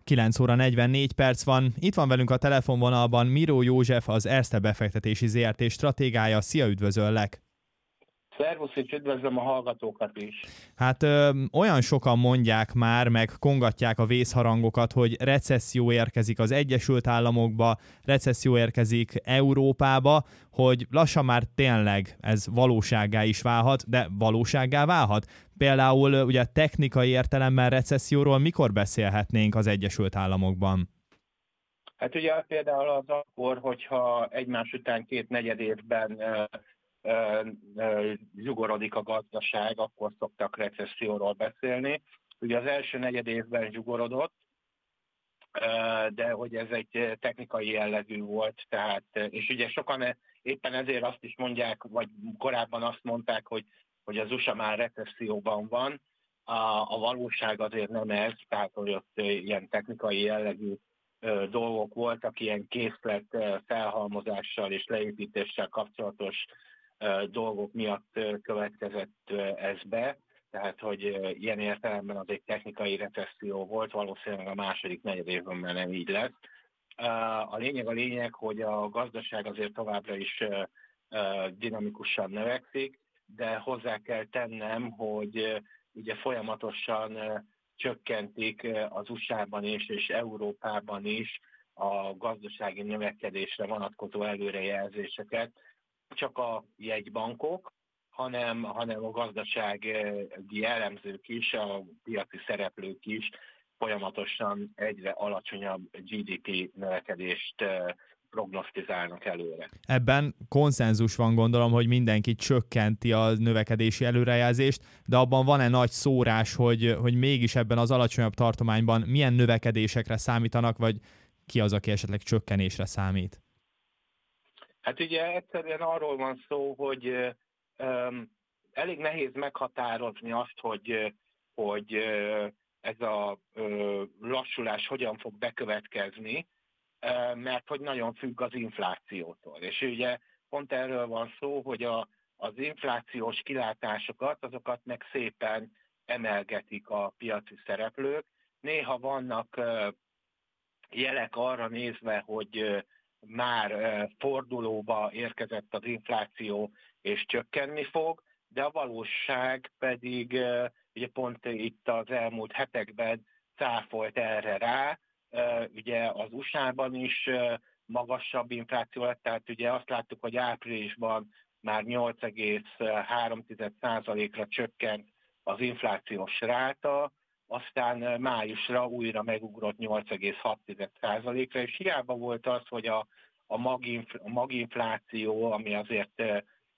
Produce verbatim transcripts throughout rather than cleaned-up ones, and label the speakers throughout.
Speaker 1: kilenc óra negyvennégy perc van. Itt van velünk a telefonvonalban Miró József, az Erste Befektetési zé er té stratégája. Szia, üdvözöllek!
Speaker 2: Szervusz, és üdvözlöm a hallgatókat is.
Speaker 1: Hát ö, olyan sokan mondják már, meg kongatják a vészharangokat, hogy recesszió érkezik az Egyesült Államokba, recesszió érkezik Európába, hogy lassan már tényleg ez valósággá is válhat, de valósággá válhat. Például ugye technikai értelemben recesszióról mikor beszélhetnénk az Egyesült Államokban?
Speaker 2: Hát ugye például az akkor, hogyha egymás után két negyed évben ö, ö, ö, zsugorodik a gazdaság, akkor szoktak recesszióról beszélni. Ugye az első negyed évben zsugorodott, ö, de hogy ez egy technikai jellegű volt, tehát, és ugye sokan éppen ezért azt is mondják, vagy korábban azt mondták, hogy, hogy az u es á már recesszióban van. A, a valóság azért nem ez, tehát hogy ott ilyen technikai jellegű dolgok voltak, ilyen készlet felhalmozással és leépítéssel kapcsolatos dolgok miatt következett ez be, tehát hogy ilyen értelemben az egy technikai recesszió volt, valószínűleg a második negyed évben már nem így lesz. A lényeg a lényeg, hogy a gazdaság azért továbbra is dinamikusan növekszik, de hozzá kell tennem, hogy ugye folyamatosan csökkentik az u es á-ban is és Európában is a gazdasági növekedésre vonatkozó előrejelzéseket. Csak a jegybankok, hanem, hanem a gazdasági elemzők is, a piaci szereplők is folyamatosan egyre alacsonyabb gé dé pé növekedést prognosztizálnak előre.
Speaker 1: Ebben konszenzus van, gondolom, hogy mindenki csökkenti a növekedési előrejelzést, de abban van-e nagy szórás, hogy, hogy mégis ebben az alacsonyabb tartományban milyen növekedésekre számítanak, vagy ki az, aki esetleg csökkenésre számít?
Speaker 2: Hát ugye egyszerűen arról van szó, hogy um, elég nehéz meghatározni azt, hogy, hogy ez a uh, lassulás hogyan fog bekövetkezni, mert hogy nagyon függ az inflációtól. És ugye pont erről van szó, hogy a, az inflációs kilátásokat, azokat meg szépen emelgetik a piaci szereplők. Néha vannak jelek arra nézve, hogy már fordulóba érkezett az infláció és csökkenni fog, de a valóság pedig ugye pont itt az elmúlt hetekben cáfolt erre rá. Ugye az u es á-ban is magasabb infláció lett, tehát ugye azt láttuk, hogy áprilisban már nyolc egész három százalékra csökkent az inflációs ráta, aztán májusra újra megugrott nyolc egész hat százalékra, és hiába volt az, hogy a, a, maginfl, a maginfláció, ami azért ö,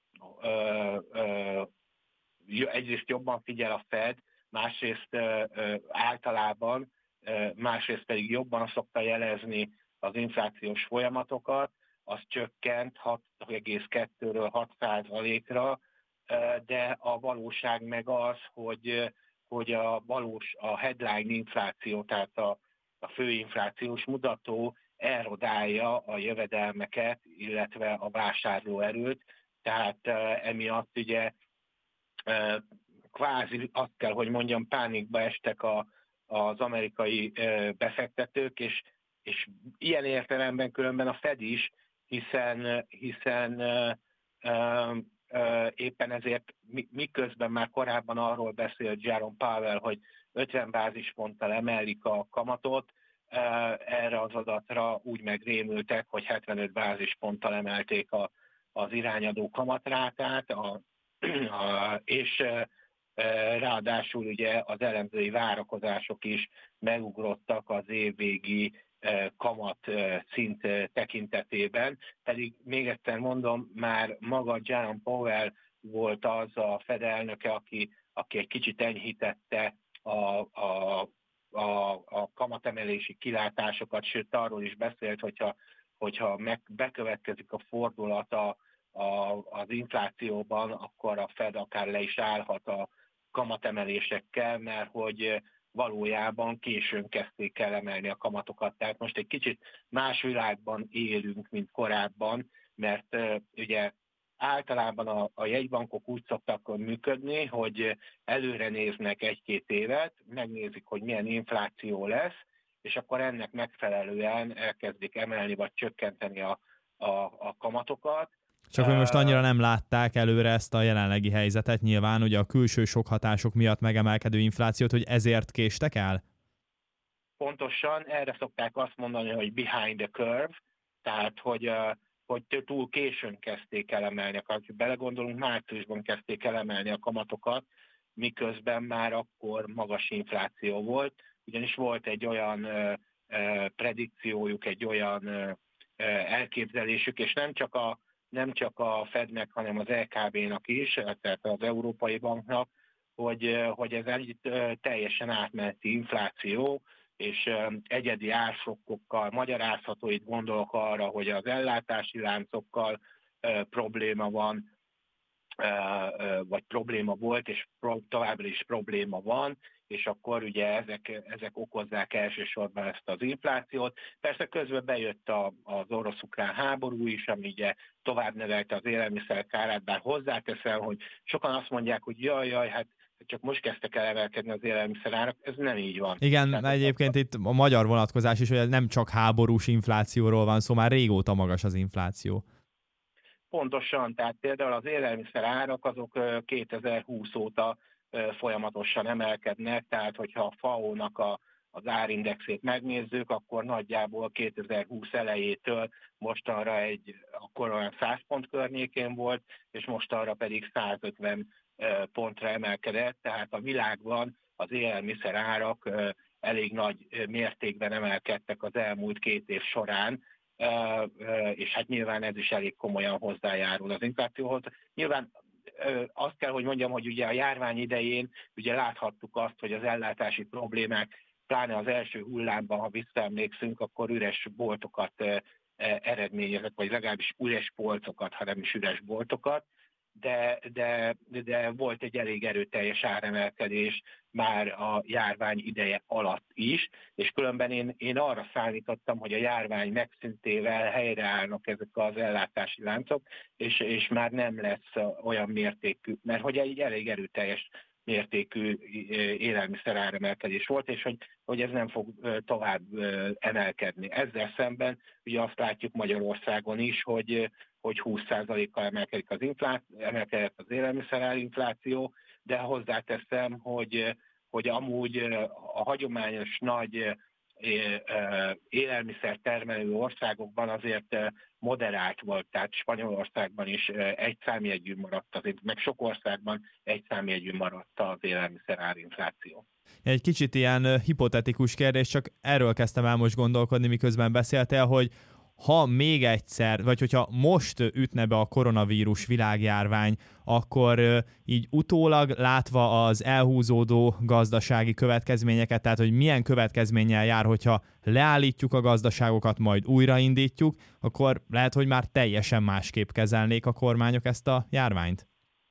Speaker 2: ö, egyrészt jobban figyel a Fed, másrészt ö, ö, általában, ö, másrészt pedig jobban szokta jelezni az inflációs folyamatokat, az csökkent hat egész kettőről hat százalékra, de a valóság meg az, hogy hogy a valós, a headline infláció, tehát a, a főinflációs mutató erodálja a jövedelmeket, illetve a vásárlóerőt, tehát uh, emiatt ugye uh, kvázi azt kell, hogy mondjam, pánikba estek a, az amerikai uh, befektetők, és, és ilyen értelemben különben a Fed is, hiszen, hiszen uh, uh, éppen ezért miközben már korábban arról beszélt Jerome Powell, hogy ötven bázisponttal emelik a kamatot, erre az adatra úgy megrémültek, hogy hetvenöt bázisponttal emelték a, az irányadó kamatrátát, a, a, és ráadásul ugye az elemzői várakozások is megugrottak az évvégi kamat szint tekintetében, pedig még egyszer mondom, már maga Jerome Powell volt az a Fed elnöke, aki, aki egy kicsit enyhítette a, a, a, a kamatemelési kilátásokat, sőt arról is beszélt, hogyha, hogyha meg, bekövetkezik a fordulat a, a, az inflációban, akkor a Fed akár le is állhat a kamatemelésekkel, mert hogy valójában későn kezdték el emelni a kamatokat. Tehát most egy kicsit más világban élünk, mint korábban, mert uh, ugye általában a, a jegybankok úgy szoktak működni, hogy előre néznek egy-két évet, megnézik, hogy milyen infláció lesz, és akkor ennek megfelelően elkezdik emelni vagy csökkenteni a, a, a kamatokat.
Speaker 1: Csak hogy most annyira nem látták előre ezt a jelenlegi helyzetet, nyilván ugye a külső sok hatások miatt megemelkedő inflációt, hogy ezért késtek el?
Speaker 2: Pontosan, erre szokták azt mondani, hogy behind the curve, tehát hogy, hogy túl későn kezdték el emelni, ha belegondolunk, márciusban kezdték el emelni a kamatokat, miközben már akkor magas infláció volt, ugyanis volt egy olyan predikciójuk, egy olyan elképzelésük, és nem csak a, nem csak a Fednek, hanem az é ká bé-nak is, tehát az Európai Banknak, hogy, hogy ez egy teljesen átmeneti infláció, és egyedi ársokkokkal magyarázható, itt gondolok arra, hogy az ellátási láncokkal probléma van, vagy probléma volt, és továbbra is probléma van, és akkor ugye ezek, ezek okozzák elsősorban ezt az inflációt. Persze közben bejött a, az orosz-ukrán háború is, ami ugye tovább növelte az élelmiszerek árát, bár hozzáteszem, hogy sokan azt mondják, hogy jaj, jaj, hát csak most kezdtek el emelkedni az élelmiszerárak, ez nem így van.
Speaker 1: Igen,
Speaker 2: Tehát
Speaker 1: egyébként itt a magyar vonatkozás is, hogy nem csak háborús inflációról van szó, már régóta magas az infláció.
Speaker 2: Pontosan, tehát például az élelmiszer árak azok kétezer-húsz óta folyamatosan emelkednek, tehát hogyha a ef á o-nak a, az árindexét megnézzük, akkor nagyjából kétezer-húsz elejétől mostanra egy, akkor olyan száz pont környékén volt, és mostanra pedig százötven pontra emelkedett, tehát a világban az élelmiszer árak elég nagy mértékben emelkedtek az elmúlt két év során, és hát nyilván ez is elég komolyan hozzájárul az inflációhoz. Nyilván azt kell, hogy mondjam, hogy ugye a járvány idején ugye láthattuk azt, hogy az ellátási problémák, pláne az első hullámban, ha visszaemlékszünk, akkor üres boltokat eredményezett, vagy legalábbis üres polcokat, ha nem is üres boltokat, de, de, de volt egy elég erőteljes áremelkedés már a járvány ideje alatt is, és különben én, én arra számítottam, hogy a járvány megszüntével helyreállnak ezek az ellátási láncok, és, és már nem lesz olyan mértékű, mert hogy egy elég erőteljes mértékű élelmiszer áremelkedés volt, és hogy, hogy ez nem fog tovább emelkedni. Ezzel szemben ugye azt látjuk Magyarországon is, hogy hogy húsz százalékkal emelkedik az infláció, emelkedett az élelmiszerárinfláció, de hozzáteszem, hogy, hogy amúgy a hagyományos nagy élelmiszer termelő országokban azért moderált volt, tehát Spanyolországban is egy számjegyű maradt, azért, meg sok országban egy számjegyű maradt az élelmiszerárinfláció.
Speaker 1: Egy kicsit ilyen hipotetikus kérdés, csak erről kezdtem el most gondolkodni, miközben beszéltél, hogy ha még egyszer, vagy hogyha most ütne be a koronavírus világjárvány, akkor így utólag látva az elhúzódó gazdasági következményeket, tehát hogy milyen következménnyel jár, hogyha leállítjuk a gazdaságokat, majd újraindítjuk, akkor lehet, hogy már teljesen másképp kezelnék a kormányok ezt a járványt?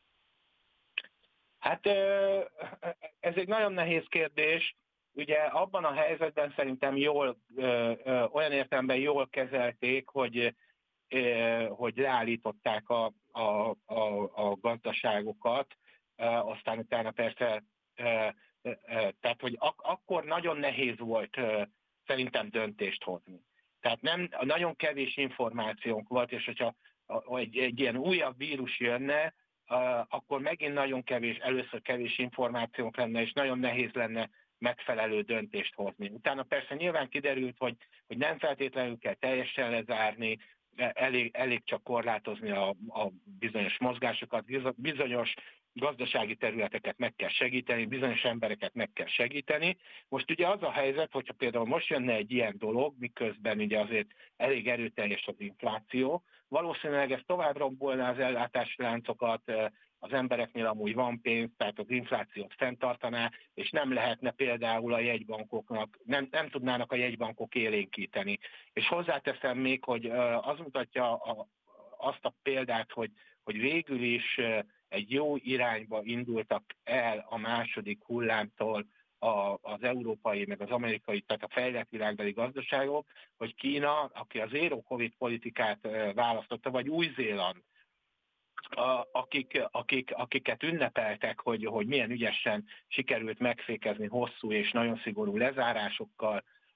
Speaker 2: Hát ez egy nagyon nehéz kérdés. Ugye abban a helyzetben szerintem jól, ö, ö, olyan értelemben jól kezelték, hogy, ö, hogy leállították a, a, a, a gazdaságokat, ö, aztán utána persze, ö, ö, tehát hogy ak- akkor nagyon nehéz volt ö, szerintem döntést hozni. Tehát nem, nagyon kevés információnk volt, és hogyha egy, egy ilyen újabb vírus jönne, ö, akkor megint nagyon kevés, először kevés információnk lenne, és nagyon nehéz lenne megfelelő döntést hozni. Utána persze nyilván kiderült, hogy, hogy nem feltétlenül kell teljesen lezárni, elég, elég csak korlátozni a, a bizonyos mozgásokat, bizonyos gazdasági területeket meg kell segíteni, bizonyos embereket meg kell segíteni. Most ugye az a helyzet, hogyha például most jönne egy ilyen dolog, miközben ugye azért elég erőteljes az infláció, valószínűleg ez tovább rombolná az ellátási láncokat, az embereknél amúgy van pénz, tehát az inflációt fenntartaná, és nem lehetne például a jegybankoknak, nem, nem tudnának a jegybankok élénkíteni. És hozzáteszem még, hogy az mutatja a, azt a példát, hogy, hogy végül is egy jó irányba indultak el a második hullámtól az európai, meg az amerikai, tehát a fejlett világbeli gazdaságok, hogy Kína, aki az zero covid politikát választotta, vagy Új-Zéland, akik, akik, akiket ünnepeltek, hogy, hogy milyen ügyesen sikerült megfékezni hosszú és nagyon szigorú lezárásokkal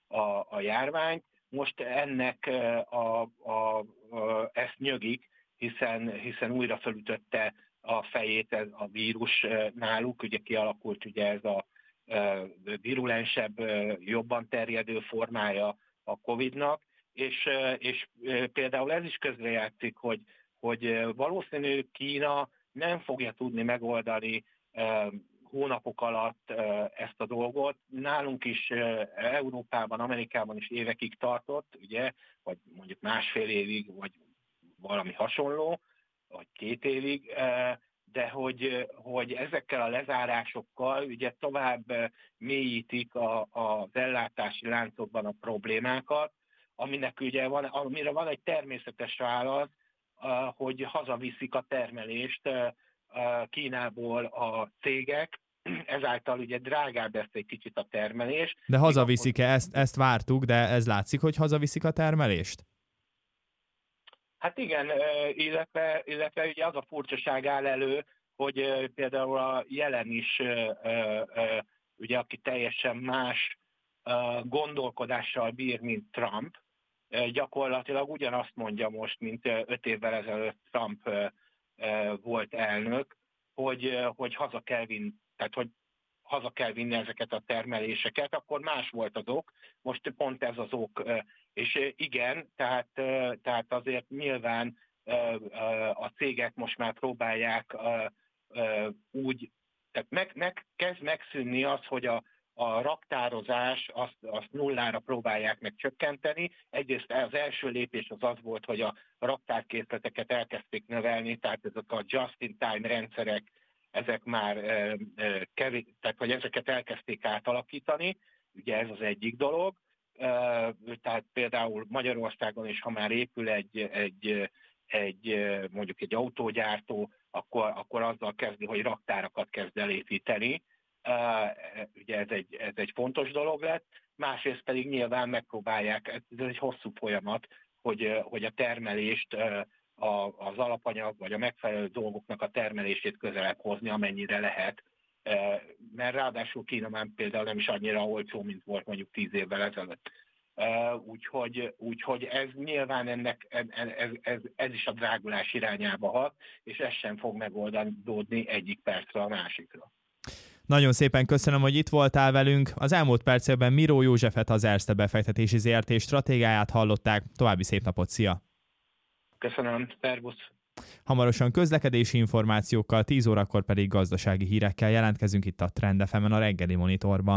Speaker 2: a, a járványt. Most ennek a, a, a, ezt nyögik, hiszen, hiszen újra felütötte a fejét ez a vírus náluk, ugye kialakult ugye ez a virulensebb, jobban terjedő formája a Covidnak, és, és például ez is közrejátszik, hogy, hogy valószínű Kína nem fogja tudni megoldani hónapok alatt ezt a dolgot. Nálunk is, Európában, Amerikában is évekig tartott, ugye, vagy mondjuk másfél évig, vagy valami hasonló, vagy két évig, de hogy, hogy ezekkel a lezárásokkal ugye tovább mélyítik a, az ellátási láncokban a problémákat, aminek ugye van, amire van egy természetes válasz, hogy hazaviszik a termelést Kínából a cégek, ezáltal ugye drágább lesz egy kicsit a termelés.
Speaker 1: De hazaviszik-e? Ezt, ezt vártuk, de ez látszik, hogy hazaviszik a termelést?
Speaker 2: Hát igen, illetve, illetve ugye az a furcsaság áll elő, hogy például a Jelen is, ugye, aki teljesen más gondolkodással bír, mint Trump, gyakorlatilag ugyanazt mondja most, mint öt évvel ezelőtt Trump volt elnök, hogy, hogy haza kell vinni, tehát hogy haza kell vinni ezeket a termeléseket, akkor más volt az ok, most pont ez az ok. És igen, tehát, tehát azért nyilván a cégek most már próbálják úgy, tehát meg, meg, kezd megszűnni az, hogy a, a raktározás, azt, azt nullára próbálják meg csökkenteni. Egyrészt az első lépés az az volt, hogy a raktárkészleteket elkezdték növelni, tehát ezek a just-in-time rendszerek, ezek már kevés, tehát hogy ezeket elkezdték átalakítani, ugye ez az egyik dolog. Tehát például Magyarországon is, ha már épül egy, egy, egy mondjuk egy autógyártó, akkor, akkor azzal kezdi, hogy raktárakat kezd elépíteni. Ugye ez egy, ez egy fontos dolog lett. Másrészt pedig nyilván megpróbálják, ez egy hosszú folyamat, hogy, hogy a termelést, az alapanyag vagy a megfelelő dolgoknak a termelését közelebb hozni, amennyire lehet. Mert ráadásul Kína már például nem is annyira olcsó, mint volt mondjuk tíz évvel ezelőtt. Úgyhogy, úgyhogy ez nyilván ennek, ez, ez, ez is a drágulás irányába hat, és ez sem fog megoldódni egyik percre a másikra.
Speaker 1: Nagyon szépen köszönöm, hogy itt voltál velünk. Az elmúlt percekben Miró Józsefet, az Erste befektetési zé er té stratégiáját hallották. További szép napot, szia!
Speaker 2: Köszönöm, szervusz!
Speaker 1: Hamarosan közlekedési információkkal, tíz órakor pedig gazdasági hírekkel jelentkezünk itt a Trend ef emen a reggeli monitorban.